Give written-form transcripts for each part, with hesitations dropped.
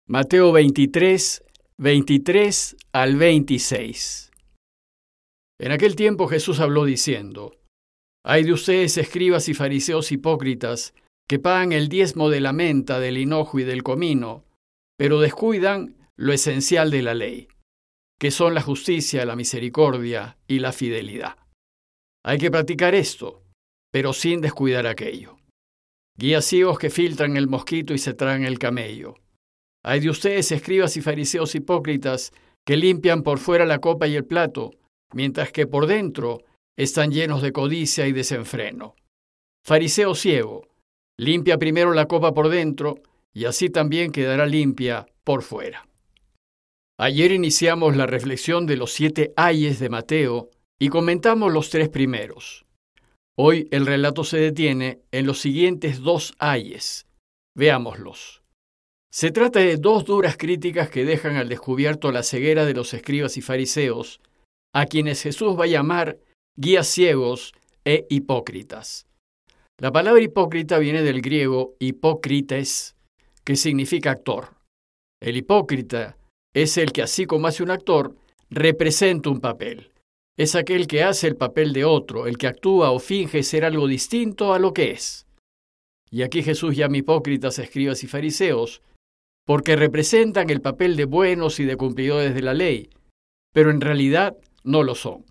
Mateo 23, 23 al 26. En aquel tiempo Jesús habló diciendo: Ay de ustedes, escribas y fariseos hipócritas, que pagan el diezmo de la menta, del hinojo y del comino, pero descuidan lo esencial de la ley, que son la justicia, la misericordia y la fidelidad. Hay que practicar esto, pero sin descuidar aquello. Guías ciegos que filtran el mosquito y se tragan el camello. Ay de ustedes, escribas y fariseos hipócritas, que limpian por fuera la copa y el plato, mientras que por dentro están llenos de codicia y desenfreno. Fariseo ciego, limpia primero la copa por dentro, y así también quedará limpia por fuera. Ayer iniciamos la reflexión de los 7 ayes de Mateo y comentamos los 3 primeros. Hoy el relato se detiene en los siguientes 2 ayes. Veámoslos. Se trata de 2 duras críticas que dejan al descubierto la ceguera de los escribas y fariseos, a quienes Jesús va a llamar guías ciegos e hipócritas. La palabra hipócrita viene del griego hipócrites, que significa actor. El hipócrita es el que, así como hace un actor, representa un papel. Es aquel que hace el papel de otro, el que actúa o finge ser algo distinto a lo que es. Y aquí Jesús llama hipócritas a escribas y fariseos, porque representan el papel de buenos y de cumplidores de la ley, pero en realidad no lo son.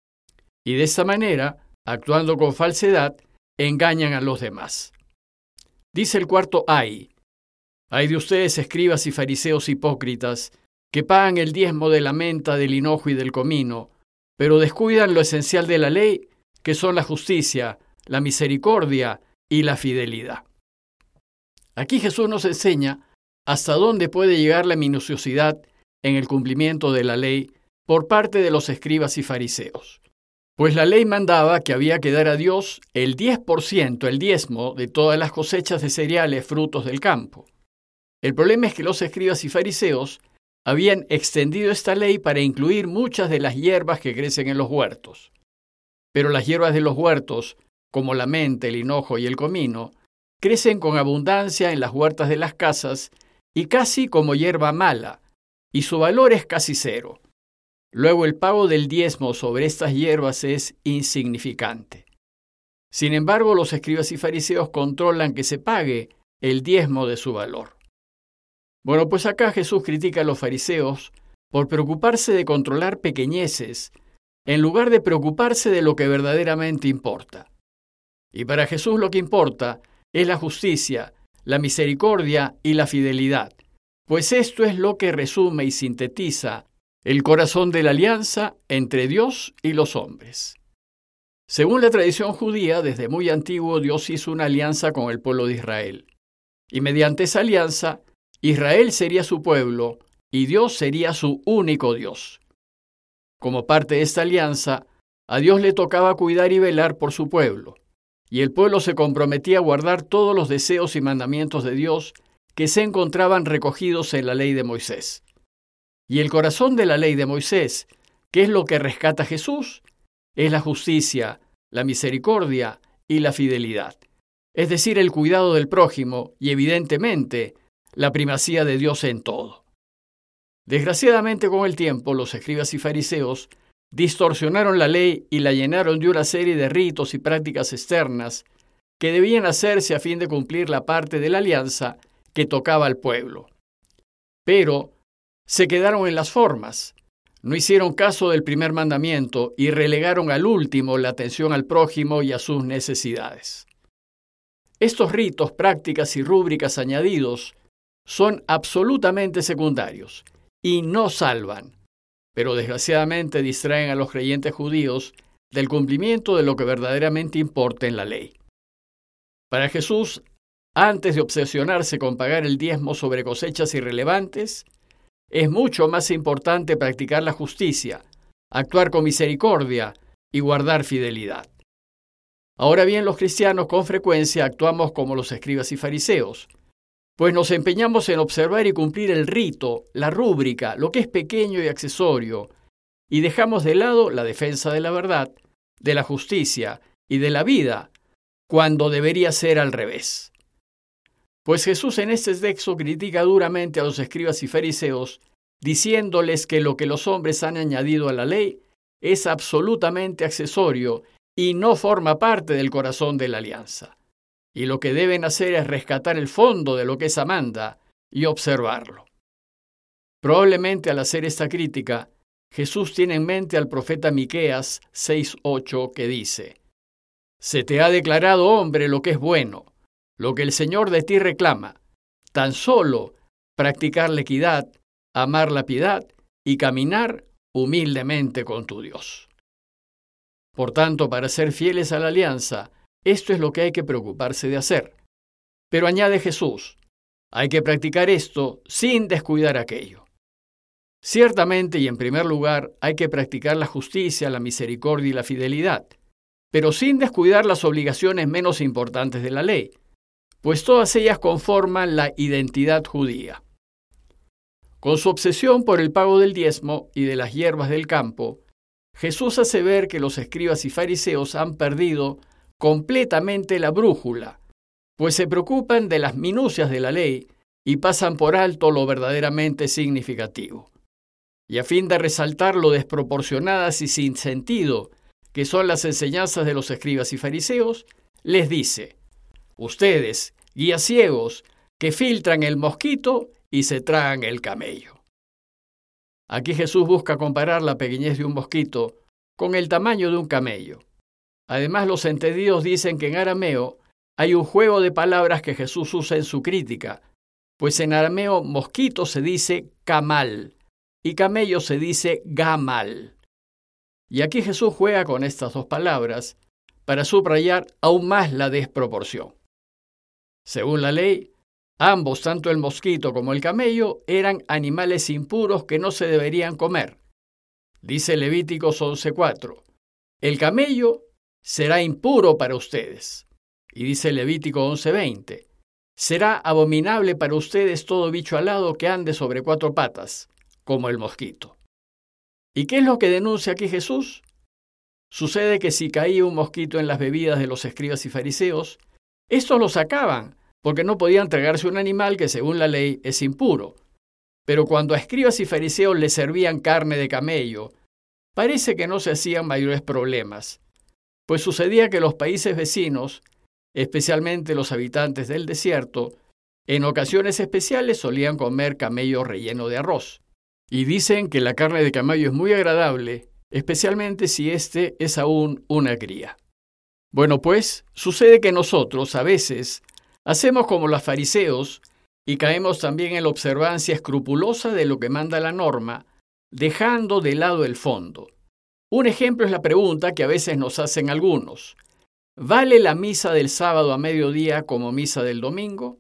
Y de esta manera, actuando con falsedad, engañan a los demás. Dice el 4 ay: Ay de ustedes, escribas y fariseos hipócritas, que pagan el diezmo de la menta, del hinojo y del comino, pero descuidan lo esencial de la ley, que son la justicia, la misericordia y la fidelidad. Aquí Jesús nos enseña hasta dónde puede llegar la minuciosidad en el cumplimiento de la ley por parte de los escribas y fariseos. Pues la ley mandaba que había que dar a Dios el 10%, el diezmo, de todas las cosechas de cereales, frutos del campo. El problema es que los escribas y fariseos habían extendido esta ley para incluir muchas de las hierbas que crecen en los huertos. Pero las hierbas de los huertos, como la menta, el hinojo y el comino, crecen con abundancia en las huertas de las casas y casi como hierba mala, y su valor es casi 0. Luego el pago del diezmo sobre estas hierbas es insignificante. Sin embargo, los escribas y fariseos controlan que se pague el diezmo de su valor. Bueno, pues acá Jesús critica a los fariseos por preocuparse de controlar pequeñeces, en lugar de preocuparse de lo que verdaderamente importa. Y para Jesús lo que importa es la justicia, la misericordia y la fidelidad, pues esto es lo que resume y sintetiza el corazón de la alianza entre Dios y los hombres. Según la tradición judía, desde muy antiguo Dios hizo una alianza con el pueblo de Israel. Y mediante esa alianza, Israel sería su pueblo y Dios sería su único Dios. Como parte de esta alianza, a Dios le tocaba cuidar y velar por su pueblo, y el pueblo se comprometía a guardar todos los deseos y mandamientos de Dios que se encontraban recogidos en la ley de Moisés. Y el corazón de la ley de Moisés, que es lo que rescata a Jesús, es la justicia, la misericordia y la fidelidad, es decir, el cuidado del prójimo y, evidentemente, la primacía de Dios en todo. Desgraciadamente, con el tiempo, los escribas y fariseos distorsionaron la ley y la llenaron de una serie de ritos y prácticas externas que debían hacerse a fin de cumplir la parte de la alianza que tocaba al pueblo. Pero se quedaron en las formas, no hicieron caso del primer mandamiento y relegaron al último la atención al prójimo y a sus necesidades. Estos ritos, prácticas y rúbricas añadidos son absolutamente secundarios y no salvan, pero desgraciadamente distraen a los creyentes judíos del cumplimiento de lo que verdaderamente importa en la ley. Para Jesús, antes de obsesionarse con pagar el diezmo sobre cosechas irrelevantes, es mucho más importante practicar la justicia, actuar con misericordia y guardar fidelidad. Ahora bien, los cristianos con frecuencia actuamos como los escribas y fariseos, pues nos empeñamos en observar y cumplir el rito, la rúbrica, lo que es pequeño y accesorio, y dejamos de lado la defensa de la verdad, de la justicia y de la vida, cuando debería ser al revés. Pues Jesús en este texto critica duramente a los escribas y fariseos, diciéndoles que lo que los hombres han añadido a la ley es absolutamente accesorio y no forma parte del corazón de la alianza. Y lo que deben hacer es rescatar el fondo de lo que esa manda y observarlo. Probablemente al hacer esta crítica, Jesús tiene en mente al profeta Miqueas 6:8 que dice: «Se te ha declarado, hombre, lo que es bueno, lo que el Señor de ti reclama, tan solo practicar la equidad, amar la piedad y caminar humildemente con tu Dios». Por tanto, para ser fieles a la alianza, esto es lo que hay que preocuparse de hacer. Pero añade Jesús, hay que practicar esto sin descuidar aquello. Ciertamente y en primer lugar hay que practicar la justicia, la misericordia y la fidelidad, pero sin descuidar las obligaciones menos importantes de la ley, pues todas ellas conforman la identidad judía. Con su obsesión por el pago del diezmo y de las hierbas del campo, Jesús hace ver que los escribas y fariseos han perdido completamente la brújula, pues se preocupan de las minucias de la ley y pasan por alto lo verdaderamente significativo. Y a fin de resaltar lo desproporcionadas y sin sentido que son las enseñanzas de los escribas y fariseos, les dice: ustedes, guías ciegos, que filtran el mosquito y se tragan el camello. Aquí Jesús busca comparar la pequeñez de un mosquito con el tamaño de un camello. Además, los entendidos dicen que en arameo hay un juego de palabras que Jesús usa en su crítica, pues en arameo mosquito se dice camal y camello se dice gamal. Y aquí Jesús juega con estas dos palabras para subrayar aún más la desproporción. Según la ley, ambos, tanto el mosquito como el camello, eran animales impuros que no se deberían comer. Dice Levíticos 11:4, el camello será impuro para ustedes. Y dice Levítico 11:20, será abominable para ustedes todo bicho alado que ande sobre 4 patas, como el mosquito. ¿Y qué es lo que denuncia aquí Jesús? Sucede que si caía un mosquito en las bebidas de los escribas y fariseos, estos lo sacaban, porque no podían tragarse un animal que según la ley es impuro. Pero cuando a escribas y fariseos les servían carne de camello, parece que no se hacían mayores problemas, pues sucedía que los países vecinos, especialmente los habitantes del desierto, en ocasiones especiales solían comer camello relleno de arroz. Y dicen que la carne de camello es muy agradable, especialmente si este es aún una cría. Bueno, pues, sucede que nosotros, a veces, hacemos como los fariseos y caemos también en la observancia escrupulosa de lo que manda la norma, dejando de lado el fondo. Un ejemplo es la pregunta que a veces nos hacen algunos: ¿vale la misa del sábado a mediodía como misa del domingo?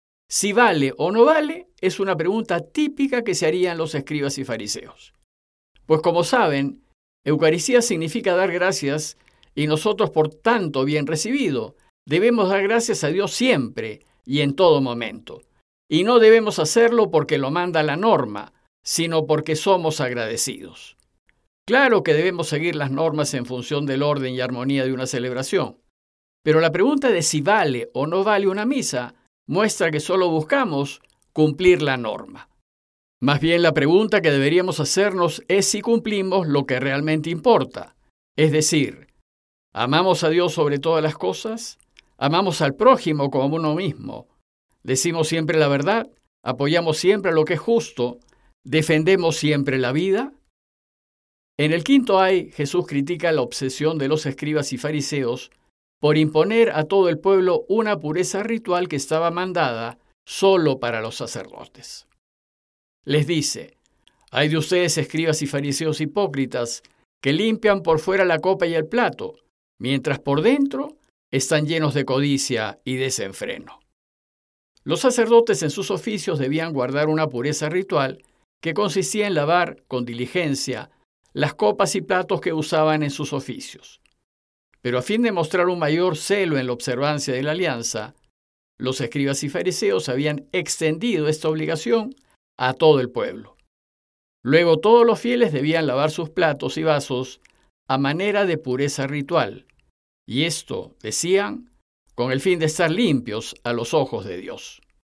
Si vale o no vale, es una pregunta típica que se harían los escribas y fariseos. Pues como saben, Eucaristía significa dar gracias y nosotros, por tanto bien recibido, debemos dar gracias a Dios siempre y en todo momento. Y no debemos hacerlo porque lo manda la norma, sino porque somos agradecidos. Claro que debemos seguir las normas en función del orden y armonía de una celebración, pero la pregunta de si vale o no vale una misa muestra que solo buscamos cumplir la norma. Más bien, la pregunta que deberíamos hacernos es si cumplimos lo que realmente importa, es decir, ¿amamos a Dios sobre todas las cosas? ¿Amamos al prójimo como uno mismo? ¿Decimos siempre la verdad? ¿Apoyamos siempre lo que es justo? ¿Defendemos siempre la vida? En el quinto ay, Jesús critica la obsesión de los escribas y fariseos por imponer a todo el pueblo una pureza ritual que estaba mandada solo para los sacerdotes. Les dice: «Hay de ustedes, escribas y fariseos hipócritas, que limpian por fuera la copa y el plato, mientras por dentro están llenos de codicia y desenfreno». Los sacerdotes en sus oficios debían guardar una pureza ritual que consistía en lavar con diligencia las copas y platos que usaban en sus oficios. Pero a fin de mostrar un mayor celo en la observancia de la alianza, los escribas y fariseos habían extendido esta obligación a todo el pueblo. Luego todos los fieles debían lavar sus platos y vasos a manera de pureza ritual, y esto, decían, con el fin de estar limpios a los ojos de Dios.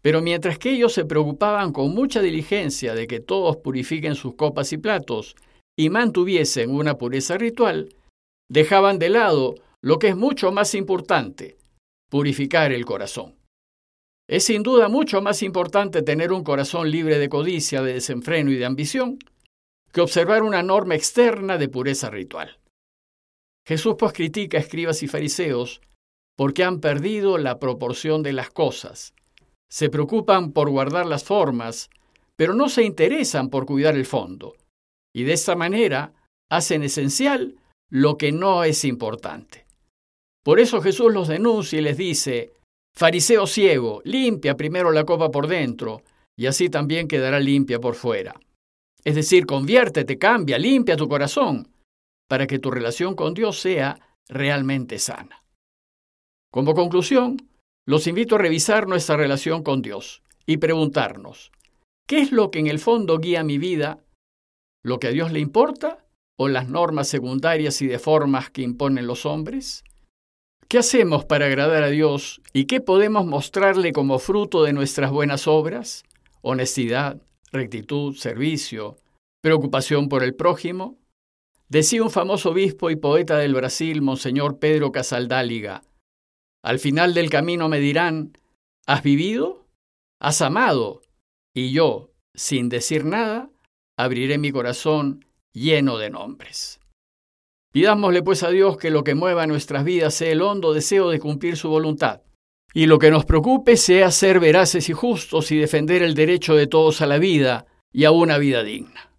Pero mientras que ellos se preocupaban con mucha diligencia de que todos purifiquen sus copas y platos y mantuviesen una pureza ritual, dejaban de lado lo que es mucho más importante, purificar el corazón. Es sin duda mucho más importante tener un corazón libre de codicia, de desenfreno y de ambición, que observar una norma externa de pureza ritual. Jesús pues critica a escribas y fariseos porque han perdido la proporción de las cosas. Se preocupan por guardar las formas, pero no se interesan por cuidar el fondo. Y de esta manera hacen esencial lo que no es importante. Por eso Jesús los denuncia y les dice: fariseo ciego, limpia primero la copa por dentro, y así también quedará limpia por fuera. Es decir, conviértete, cambia, limpia tu corazón, para que tu relación con Dios sea realmente sana. Como conclusión, los invito a revisar nuestra relación con Dios y preguntarnos: ¿qué es lo que en el fondo guía mi vida? ¿Lo que a Dios le importa o las normas secundarias y de formas que imponen los hombres? ¿Qué hacemos para agradar a Dios y qué podemos mostrarle como fruto de nuestras buenas obras? Honestidad, rectitud, servicio, preocupación por el prójimo. Decía un famoso obispo y poeta del Brasil, Monseñor Pedro Casaldáliga: al final del camino me dirán: ¿has vivido? ¿Has amado? Y yo, sin decir nada, abriré mi corazón lleno de nombres. Pidámosle pues a Dios que lo que mueva nuestras vidas sea el hondo deseo de cumplir su voluntad, y lo que nos preocupe sea ser veraces y justos y defender el derecho de todos a la vida y a una vida digna.